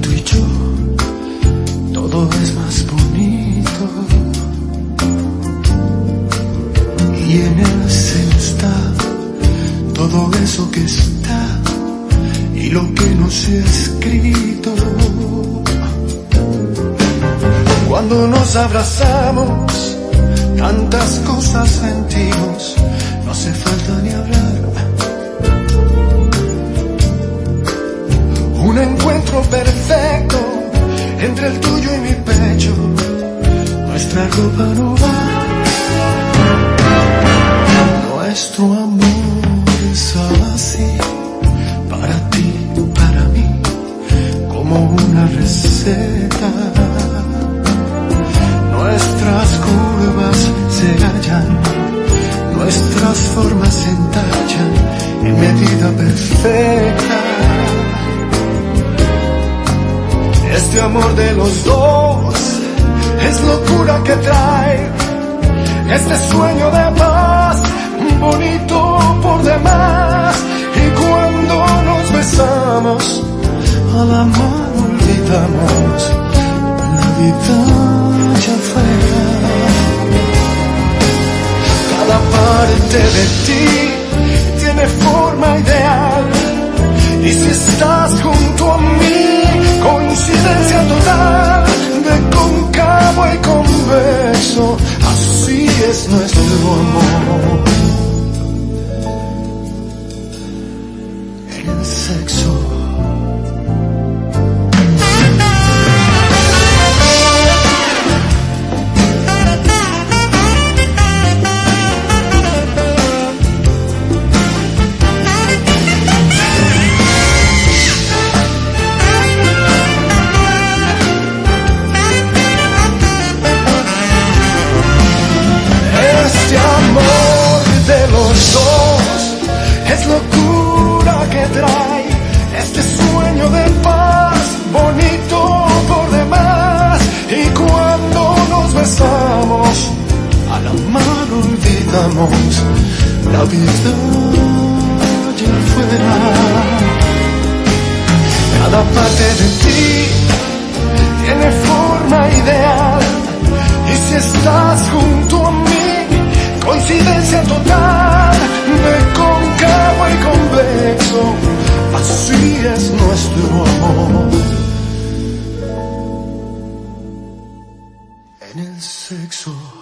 tú y yo todo es más bonito, y en él se está todo eso que está y lo que no se ha escrito. Cuando nos abrazamos, tantas cosas sentimos, no hace falta ni hablar. Un encuentro perfecto entre el tuyo y mi pecho, nuestra ropa no va. Nuestro amor es así, para ti, para mí, como una receta. Nuestras curvas se hallan, nuestras formas se entallan en medida perfecta. Este amor de los dos es locura que trae este sueño de paz, bonito por demás. Y cuando nos besamos, a la mano olvidamos la vida allá afuera. Cada parte de ti tiene forma ideal, y si estás junto a mí, coincidencia total, de cóncavo y convexo, así es nuestro amor. El sexo. Es locura que trae este sueño de paz, bonito por demás. Y cuando nos besamos, a la mano olvidamos la vida allá afuera. Cada parte de ti tiene forma ideal, y si estás junto a mí, coincidencia total, de cóncavo y convexo, así es nuestro amor. En el sexo.